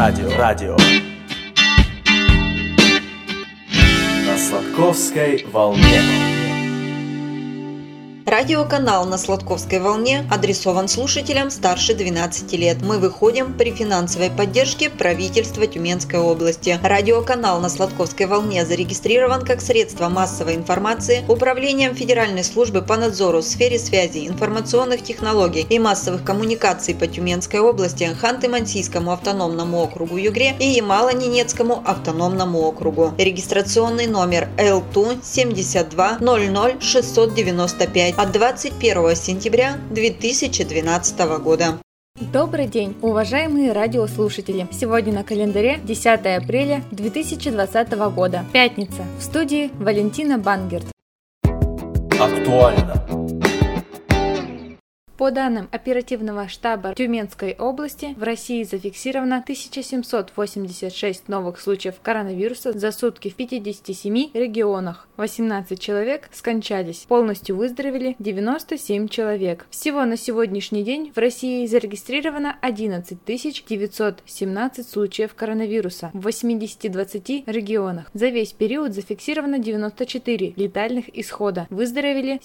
Радио. На Сладковской волне. Радиоканал на Сладковской волне адресован слушателям старше 12 лет. Мы выходим при финансовой поддержке правительства Тюменской области. Радиоканал на Сладковской волне зарегистрирован как средство массовой информации Управлением Федеральной службы по надзору в сфере связи, информационных технологий и массовых коммуникаций по Тюменской области, Ханты-Мансийскому автономному округу Югре и Ямало-Ненецкому автономному округу. Регистрационный номер ЛТУ 72 00 695 от 21 сентября 2012 года. Добрый день, уважаемые радиослушатели! Сегодня на календаре 10 апреля 2020 года, пятница. В студии Валентина Бангерт. Актуально. По данным оперативного штаба Тюменской области, в России зафиксировано 1786 новых случаев коронавируса за сутки в 57 регионах. 18 человек скончались, полностью выздоровели 97 человек. Всего на сегодняшний день в России зарегистрировано 11 917 случаев коронавируса в 80 регионах. За весь период зафиксировано 94 летальных исхода, выздоровели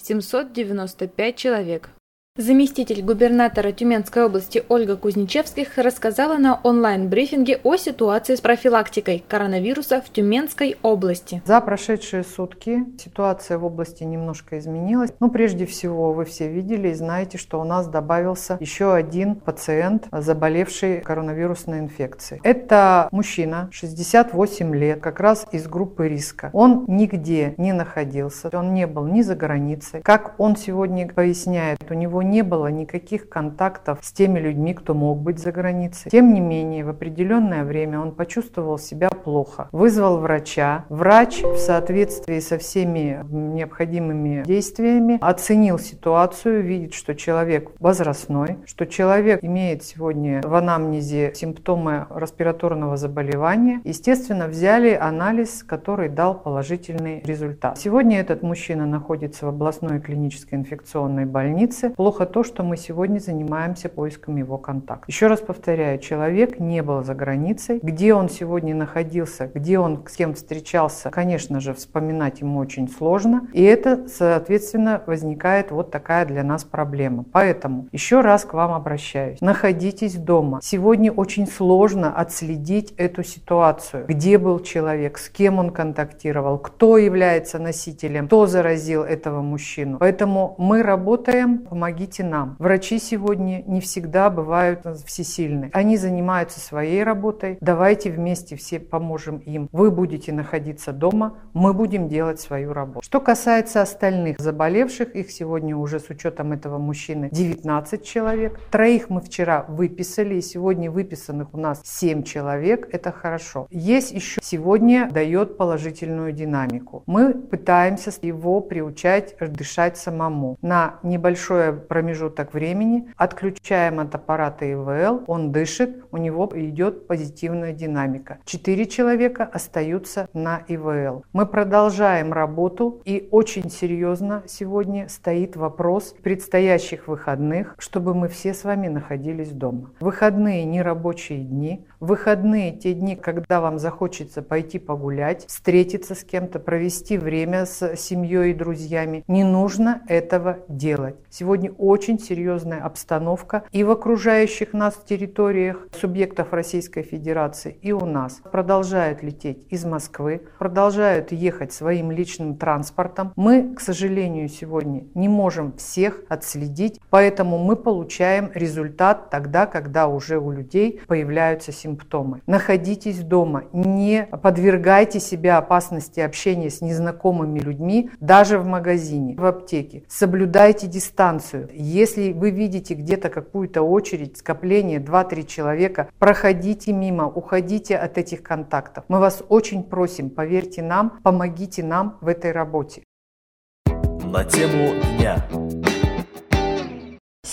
795 человек. Заместитель губернатора Тюменской области Ольга Кузнечевских рассказала на онлайн-брифинге о ситуации с профилактикой коронавируса в Тюменской области. За прошедшие сутки ситуация в области немножко изменилась. Прежде всего, вы все видели и знаете, что у нас добавился еще один пациент, заболевший коронавирусной инфекцией. Это мужчина, 68 лет, как раз из группы риска. Он нигде не находился, он не был ни за границей. Как он сегодня поясняет, у него не было никаких контактов с теми людьми, кто мог быть за границей. Тем не менее, в определенное время он почувствовал себя плохо. Вызвал врача. Врач в соответствии со всеми необходимыми действиями оценил ситуацию, видит, что человек возрастной, что человек имеет сегодня в анамнезе симптомы респираторного заболевания. Естественно, взяли анализ, который дал положительный результат. Сегодня этот мужчина находится в областной клинической инфекционной больнице. Плохо то, что мы сегодня занимаемся поиском его контакта. Еще раз повторяю, человек не был за границей. Где он сегодня находился, где он с кем встречался, конечно же, вспоминать ему очень сложно. И это, соответственно, возникает вот такая для нас проблема. Поэтому еще раз к вам обращаюсь. Находитесь дома. Сегодня очень сложно отследить эту ситуацию. Где был человек, с кем он контактировал, кто является носителем, кто заразил этого мужчину. Поэтому мы работаем, помогите нам. Врачи сегодня не всегда бывают всесильны. Они занимаются своей работой. Давайте вместе все поможем им. Вы будете находиться дома, мы будем делать свою работу. Что касается остальных заболевших, их сегодня уже с учетом этого мужчины 19 человек. 3 мы вчера выписали, и сегодня выписанных у нас 7 человек. Это хорошо. Есть еще сегодня дает положительную динамику. Мы пытаемся его приучать дышать самому. На небольшое промежуток времени отключаем от аппарата ИВЛ, он дышит, у него идет позитивная динамика. 4 человека остаются на ИВЛ. Мы продолжаем работу, и очень серьезно сегодня стоит вопрос предстоящих выходных, чтобы мы все с вами находились дома. Выходные не рабочие дни, выходные те дни, когда вам захочется пойти погулять, встретиться с кем-то, провести время с семьей и друзьями. Не нужно этого делать. Сегодня очень серьезная обстановка и в окружающих нас территориях субъектов Российской Федерации, и у нас. Продолжают лететь из Москвы, продолжают ехать своим личным транспортом. Мы, к сожалению, сегодня не можем всех отследить, поэтому мы получаем результат тогда, когда уже у людей появляются симптомы. Находитесь дома, не подвергайте себя опасности общения с незнакомыми людьми, даже в магазине, в аптеке. Соблюдайте дистанцию. Если вы видите где-то какую-то очередь, скопление 2-3 человека, проходите мимо, уходите от этих контактов. Мы вас очень просим, поверьте нам, помогите нам в этой работе. На тему дня.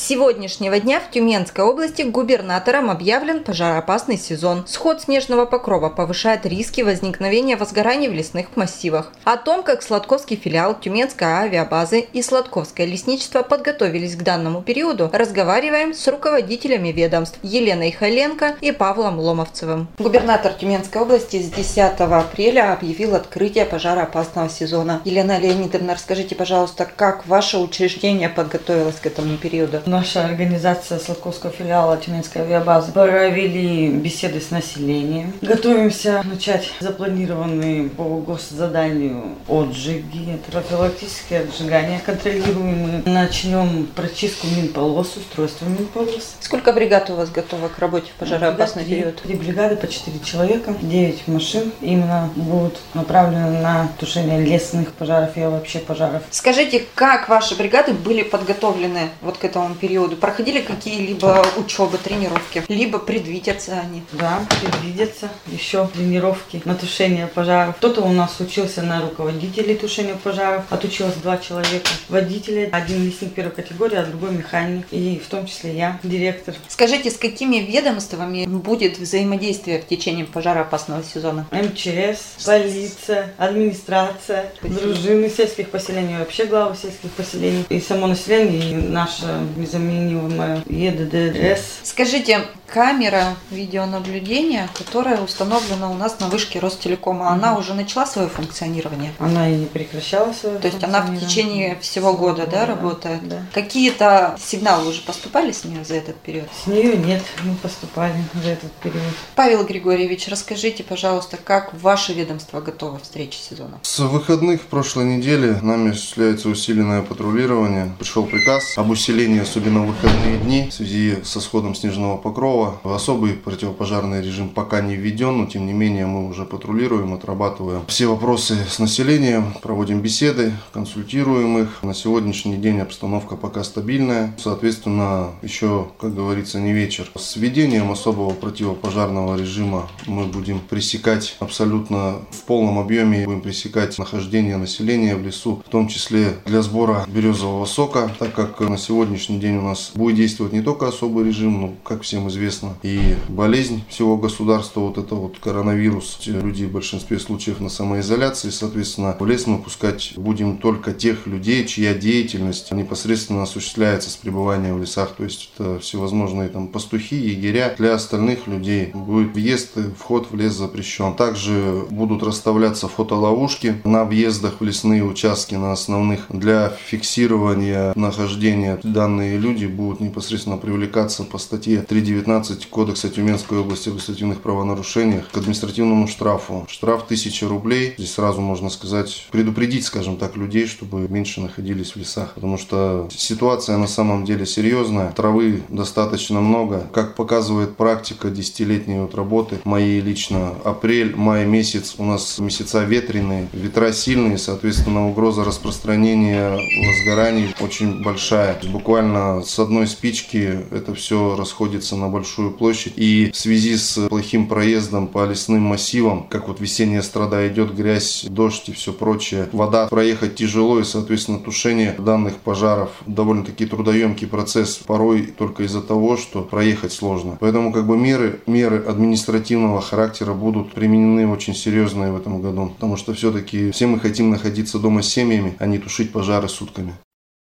сегодняшнего дня в Тюменской области губернатором объявлен пожароопасный сезон. Сход снежного покрова повышает риски возникновения возгораний в лесных массивах. О том, как Сладковский филиал Тюменской авиабазы и Сладковское лесничество подготовились к данному периоду, разговариваем с руководителями ведомств Еленой Халенко и Павлом Ломовцевым. Губернатор Тюменской области с 10 апреля объявил открытие пожароопасного сезона. Елена Леонидовна, расскажите, пожалуйста, как ваше учреждение подготовилось к этому периоду? Наша организация Сладковского филиала Тюменской авиабазы провели беседы с населением. Готовимся начать запланированные по госзаданию отжиги, профилактические отжигания контролируемые. Начнем прочистку минполос, устройство минполос. Сколько бригад у вас готово к работе в пожароопасный период? 3 бригады по 4 человека, 9 машин именно будут направлены на тушение лесных пожаров и вообще пожаров. Скажите, как ваши бригады были подготовлены вот к этому периоду? Проходили какие-либо учебы, тренировки? Либо предвидятся они? Да, предвидятся еще тренировки на тушение пожаров. Кто-то у нас учился на руководителей тушения пожаров. Отучилось 2 человека. Водители, один лесник первой категории, а другой механик. И в том числе я, директор. Скажите, с какими ведомствами будет взаимодействие в течение пожароопасного сезона? МЧС, полиция, администрация, дружины сельских поселений, вообще главы сельских поселений. И само население, и наша незаменимая ЕДДС. Скажите, камера видеонаблюдения, которая установлена у нас на вышке Ростелекома, она уже начала свое функционирование? Она и не прекращала свое То есть она в течение всего года, да, работает? Да. Какие-то сигналы уже поступали с нее за этот период? С нее нет, не поступали за этот период. Павел Григорьевич, расскажите, пожалуйста, как ваше ведомство готово к встрече сезона? С выходных прошлой недели нами осуществляется усиленное патрулирование. Пришел приказ об усилении, особенно в выходные дни, в связи со сходом снежного покрова. Особый противопожарный режим пока не введен, но тем не менее мы уже патрулируем, отрабатываем все вопросы с населением, проводим беседы, консультируем их. На сегодняшний день обстановка пока стабильная. Соответственно, еще, как говорится, не вечер. С введением особого противопожарного режима мы будем пресекать абсолютно в полном объеме, будем пресекать нахождение населения в лесу, в том числе для сбора березового сока, так как на сегодняшний день у нас будет действовать не только особый режим, но, как всем известно, и болезнь всего государства, вот это вот коронавирус. Люди в большинстве случаев на самоизоляции, соответственно, в лес мы пускать будем только тех людей, чья деятельность непосредственно осуществляется с пребыванием в лесах, то есть это всевозможные там пастухи, егеря. Для остальных людей будет въезд и вход в лес запрещен. Также будут расставляться фотоловушки на въездах в лесные участки, на основных. Для фиксирования нахождения данные люди будут непосредственно привлекаться по статье 3.19 Кодекса Тюменской области об административных правонарушениях к административному штрафу. Штраф 1000 рублей. Здесь сразу можно сказать, предупредить, скажем так, людей, чтобы меньше находились в лесах. Потому что ситуация на самом деле серьезная. Травы достаточно много. Как показывает практика 10-летней вот работы, моей лично, апрель, май месяц у нас месяца ветреные, ветра сильные, соответственно, угроза распространения возгораний очень большая. Буквально с одной спички это все расходится на большую площадь. И в связи с плохим проездом по лесным массивам, как вот весенняя страда идет, грязь, дождь и все прочее, вода проехать тяжело, и, соответственно, тушение данных пожаров довольно-таки трудоемкий процесс, порой только из-за того, что проехать сложно. Поэтому как бы меры административного характера будут применены очень серьезные в этом году, потому что все-таки все мы хотим находиться дома с семьями, а не тушить пожары сутками.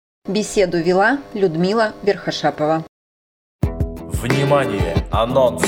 Беседу вела Людмила Верхошапова. Внимание! Анонс!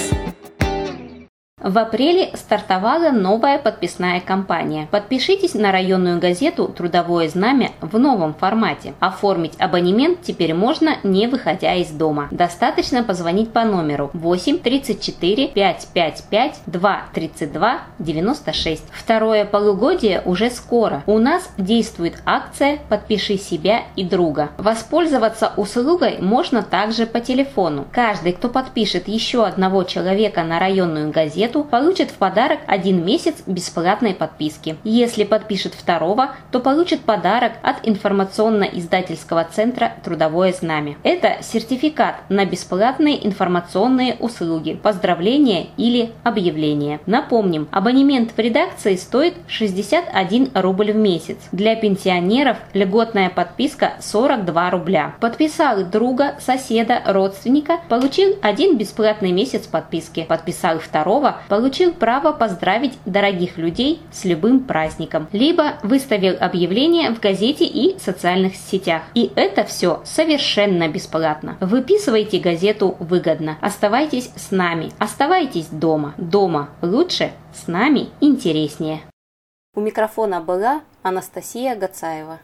В апреле стартовала новая подписная кампания. Подпишитесь на районную газету «Трудовое знамя» в новом формате. Оформить абонемент теперь можно, не выходя из дома. Достаточно позвонить по номеру 8 34 555 2 32 96. Второе полугодие уже скоро. У нас действует акция «Подпиши себя и друга». Воспользоваться услугой можно также по телефону. Каждый, кто подпишет еще одного человека на районную газету, газету, получит в подарок 1 месяц бесплатной подписки. Если подпишет второго, то получит подарок от информационно-издательского центра «Трудовое знамя». Это сертификат на бесплатные информационные услуги, поздравления или объявления. Напомним, абонемент в редакции стоит 61 рубль в месяц. Для пенсионеров льготная подписка 42 рубля. Подписал друга, соседа, родственника, получил 1 бесплатный месяц подписки. Подписал второго, получил право поздравить дорогих людей с любым праздником. Либо выставил объявление в газете и социальных сетях. И это все совершенно бесплатно. Выписывайте газету выгодно. Оставайтесь с нами. Оставайтесь дома. Дома лучше, с нами интереснее. У микрофона была Анастасия Гацаева.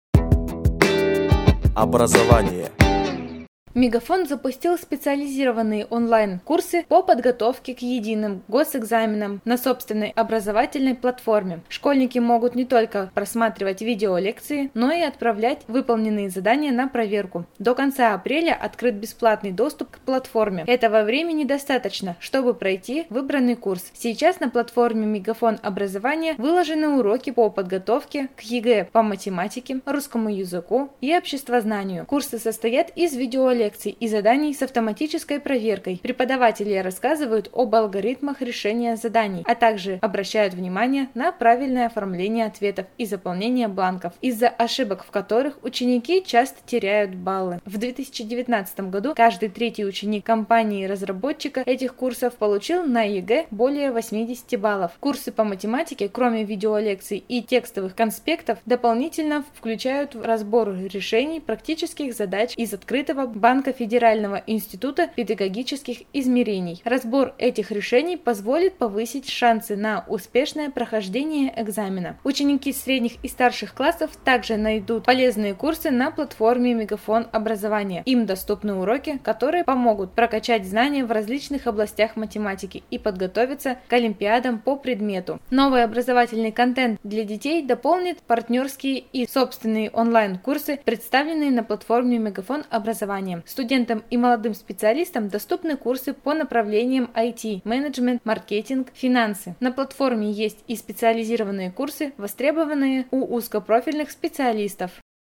Образование. Мегафон запустил специализированные онлайн-курсы по подготовке к единым госэкзаменам на собственной образовательной платформе. Школьники могут не только просматривать видеолекции, но и отправлять выполненные задания на проверку. До конца апреля открыт бесплатный доступ к платформе. Этого времени достаточно, чтобы пройти выбранный курс. Сейчас на платформе Мегафон образования выложены уроки по подготовке к ЕГЭ по математике, русскому языку и обществознанию. Курсы состоят из видеолекций и заданий с автоматической проверкой. Преподаватели рассказывают об алгоритмах решения заданий, а также обращают внимание на правильное оформление ответов и заполнение бланков, из-за ошибок в которых ученики часто теряют баллы. В 2019 году каждый 3-й ученик компании-разработчика этих курсов получил на ЕГЭ более 80 баллов. Курсы по математике, кроме видеолекций и текстовых конспектов, дополнительно включают разбор решений практических задач из открытого Банка Федерального института педагогических измерений. Разбор этих решений позволит повысить шансы на успешное прохождение экзамена. Ученики средних и старших классов также найдут полезные курсы на платформе Мегафон образования. Им доступны уроки, которые помогут прокачать знания в различных областях математики и подготовиться к олимпиадам по предмету. Новый образовательный контент для детей дополнит партнерские и собственные онлайн-курсы, представленные на платформе Мегафон образования. Студентам и молодым специалистам доступны курсы по направлениям IT, менеджмент, маркетинг, финансы. На платформе есть и специализированные курсы, востребованные у узкопрофильных специалистов.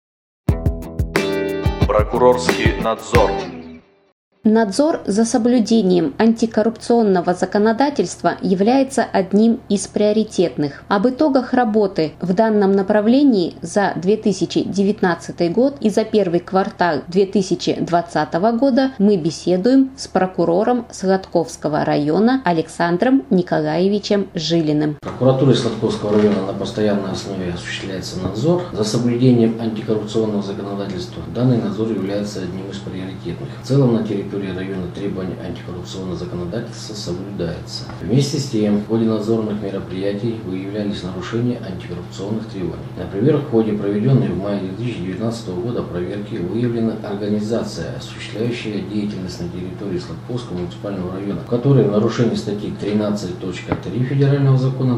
Прокурорский надзор. Надзор за соблюдением антикоррупционного законодательства является одним из приоритетных. Об итогах работы в данном направлении за 2019 год и за первый квартал 2020 года мы беседуем с прокурором Сладковского района Александром Николаевичем Жилиным. Прокуратурой Сладковского района на постоянной основе осуществляется надзор за соблюдением антикоррупционного законодательства. Данный надзор является одним из приоритетных. В целом на территории района требования антикоррупционного законодательства соблюдается. Вместе с тем, в ходе надзорных мероприятий выявлялись нарушения антикоррупционных требований. Например, в ходе проведенной в мае 2019 года проверки выявлена организация, осуществляющая деятельность на территории Сладковского муниципального района, в которой в нарушении статьи 13.3 Федерального закона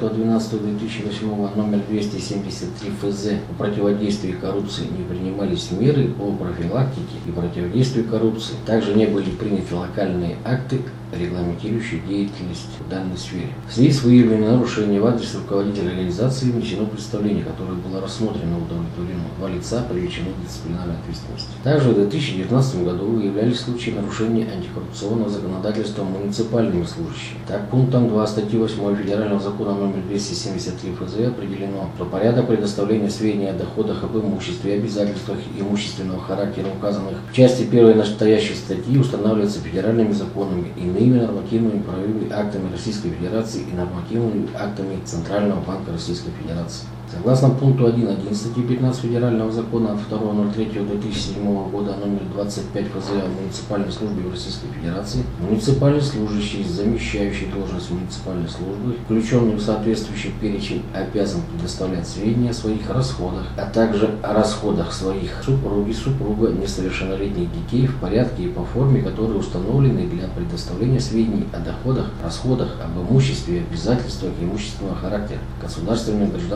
25.12.2008 номер 273 ФЗ о противодействии коррупции не принимались меры по профилактике и противодействию коррупции. Также не были приняты локальные акты, регламентирующие деятельность в данной сфере. В связи с выявленным нарушением в адрес руководителя организации внесено представление, которое было рассмотрено и удовлетворено. 2 лица привлечены к дисциплинарной ответственности. Также в 2019 году выявлялись случаи нарушения антикоррупционного законодательства муниципальными служащими. Так, пунктом 2 статьи 8 Федерального закона номер 273 ФЗ определено, что порядок предоставления сведений о доходах, об имуществе и обязательствах имущественного характера, указанных в части 1 настоящей статьи, устанавливается федеральными законами, иными нормативными правовыми актами Российской Федерации и нормативными актами Центрального банка Российской Федерации. Согласно пункту 1.1 статьи 15 Федерального закона от 2.03.2007 года номер 25 ФЗ о муниципальной службе в Российской Федерации, муниципальный служащий, замещающий должность муниципальной службы, включенный в соответствующий перечень, обязан предоставлять сведения о своих расходах, а также о расходах своих супруги, супруга, несовершеннолетних детей в порядке и по форме, которые установлены для предоставления сведений о доходах, расходах, об имуществе и обязательствах имущественного характера государственными и гражданскими службами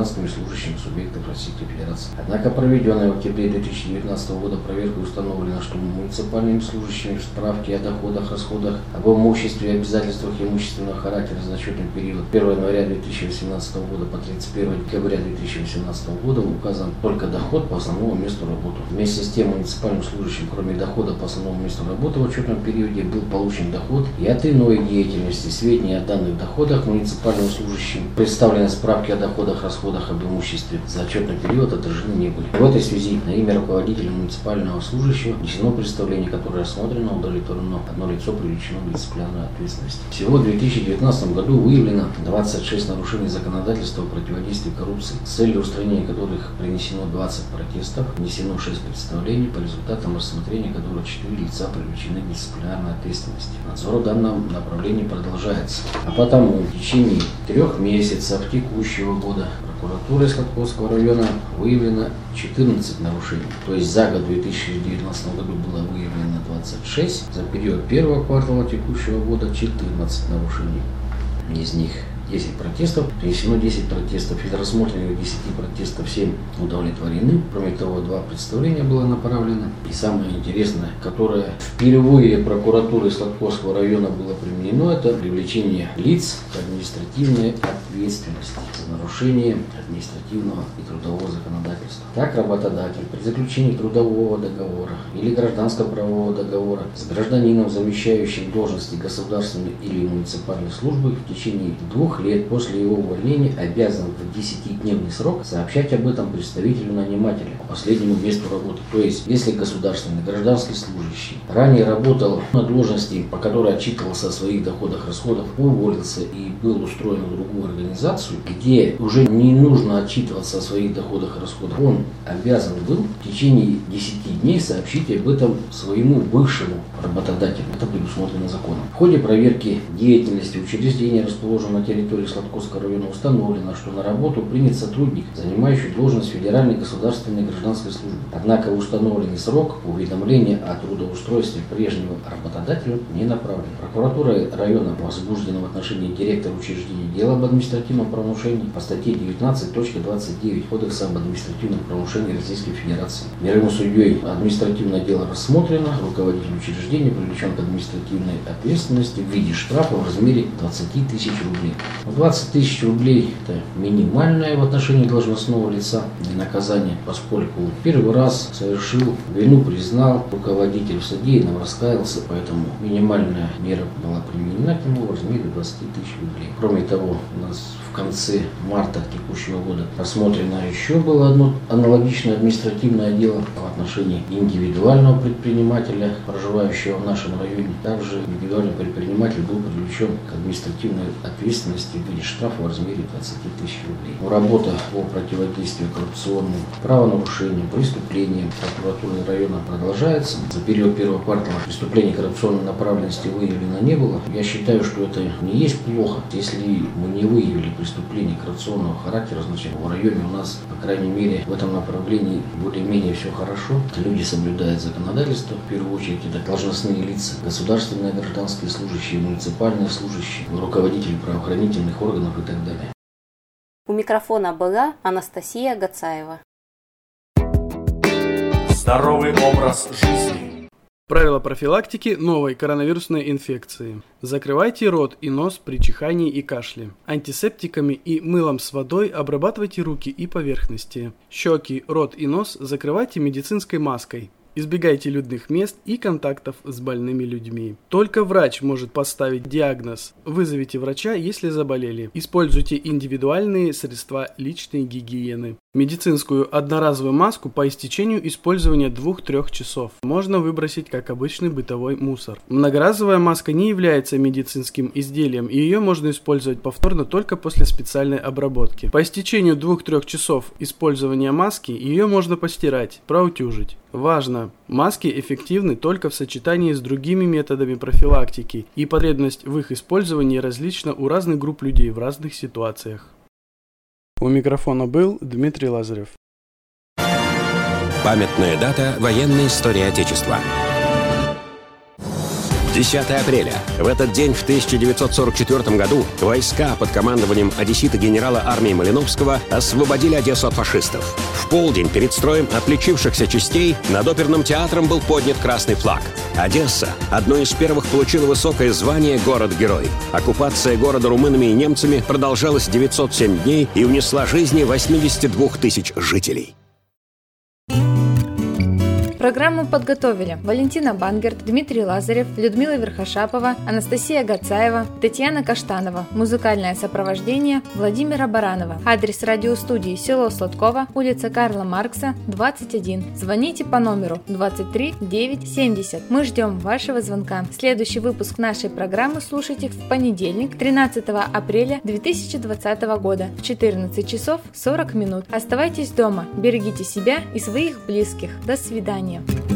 служащими субъектов Российской Федерации. Однако проведенная в октябре 2019 года проверка установлена, что муниципальными служащими в справке о доходах, расходах, об имуществе и обязательствах имущественного характера за отчетный период 1 января 2018 года по 31 декабря 2018 года указан только доход по основному месту работы. Вместе с тем муниципальным служащим, кроме дохода по основному месту работы в отчетном периоде, был получен доход и от иной деятельности. Сведения о данных доходах муниципальным служащим, представленные справки о доходах, расходах, об имуществе за отчетный период отражены не были. В этой связи на имя руководителя муниципального служащего внесено представление, которое рассмотрено, удовлетворено. Одно лицо привлечено к дисциплинарной ответственности. Всего в 2019 году выявлено 26 нарушений законодательства о противодействии коррупции, с целью устранения которых принесено 20 протестов, внесено 6 представлений, по результатам рассмотрения которых 4 лица привлечены к дисциплинарной ответственности. Надзор в данном направлении продолжается. А потому в течение 3 месяцев текущего года прокуратурой Сладковского района выявлено 14 нарушений. То есть за год в 2019 году было выявлено 26, за период первого квартала текущего года 14 нарушений. Из них 10 протестов, принесено 10 протестов, из рассмотренных 10 протестов 7 удовлетворены. Кроме того, 2 представления было направлено. И самое интересное, которое впервые прокуратурой Сладковского района было применено, это привлечение лиц к административной ответственности за нарушение административного и трудового законодательства. Так, работодатель при заключении трудового договора или гражданско-правового договора с гражданином, замещающим должности государственной или муниципальной службы, в течение 2 лет после его увольнения обязан в 10-дневный срок сообщать об этом представителю нанимателя по последнему месту работы. То есть, если государственный гражданский служащий ранее работал на должности, по которой отчитывался о своих доходах, расходах, уволился и был устроен в другую организацию, где уже не нужно отчитываться о своих доходах и расходах, он обязан был в течение 10 дней сообщить об этом своему бывшему работодателю. Это предусмотрено законом. В ходе проверки деятельности учреждения, расположенного на территории Сладковского района, установлено, что на работу принят сотрудник, занимающий должность Федеральной государственной гражданской службы. Однако в установленный срок уведомление о трудоустройстве прежнего работодателя не направлено. Прокуратура района возбуждена в отношении директора учреждения дело об административном правонарушении по статье 19.29 Кодекса об административном правонарушении Российской Федерации. Мировым судьей административное дело рассмотрено, руководитель учреждения привлечен к административной ответственности в виде штрафа в размере 20 тысяч рублей. 20 тысяч рублей – это минимальное в отношении должностного лица наказание, поскольку первый раз совершил, вину признал, руководитель в содеянном раскаялся, поэтому минимальная мера была применена к нему в размере 20 тысяч рублей. Кроме того, у нас в конце марта текущего года рассмотрено еще было одно аналогичное административное дело в отношении индивидуального предпринимателя, проживающего в нашем районе. Также индивидуальный предприниматель был привлечен к административной ответственности в виде штрафа в размере 20 тысяч рублей. Работа по противодействию коррупционным правонарушениям, преступлениям прокуратуры района продолжается. За период первого квартала преступлений коррупционной направленности выявлено не было. Я считаю, что это не есть плохо. Если мы не выявили преступления коррупционного характера, значит в районе у нас, по крайней мере, в этом направлении более-менее все хорошо. Люди соблюдают законодательство. В первую очередь это должностные лица, государственные гражданские служащие, муниципальные служащие, руководители правоохранительных органов и так далее. У микрофона была Анастасия Гацаева. Здоровый образ жизни. Правила профилактики новой коронавирусной инфекции. Закрывайте рот и нос при чихании и кашле. Антисептиками и мылом с водой обрабатывайте руки и поверхности. Щеки, рот и нос закрывайте медицинской маской. Избегайте людных мест и контактов с больными людьми. Только врач может поставить диагноз. Вызовите врача, если заболели. Используйте индивидуальные средства личной гигиены. Медицинскую одноразовую маску по истечению использования 2-3 часов можно выбросить как обычный бытовой мусор. Многоразовая маска не является медицинским изделием, и ее можно использовать повторно только после специальной обработки. По истечению 2-3 часов использования маски ее можно постирать, проутюжить. Важно! Маски эффективны только в сочетании с другими методами профилактики, и потребность в их использовании различна у разных групп людей в разных ситуациях. У микрофона был Дмитрий Лазарев. Памятная дата военной истории Отечества. 10 апреля. В этот день, в 1944 году, войска под командованием одессита генерала армии Малиновского освободили Одессу от фашистов. В полдень перед строем отличившихся частей над оперным театром был поднят красный флаг. Одесса одной из первых получила высокое звание «Город-герой». Оккупация города румынами и немцами продолжалась 907 дней и унесла жизни 82 тысяч жителей. Программу подготовили Валентина Бангерт, Дмитрий Лазарев, Людмила Верхошапова, Анастасия Гацаева, Татьяна Каштанова. Музыкальное сопровождение Владимира Баранова. Адрес радиостудии: село Сладково, улица Карла Маркса, 21. Звоните по номеру 23 9 70. Мы ждем вашего звонка. Следующий выпуск нашей программы слушайте в понедельник, 13 апреля 2020 года в 14 часов 40 минут. Оставайтесь дома, берегите себя и своих близких. До свидания.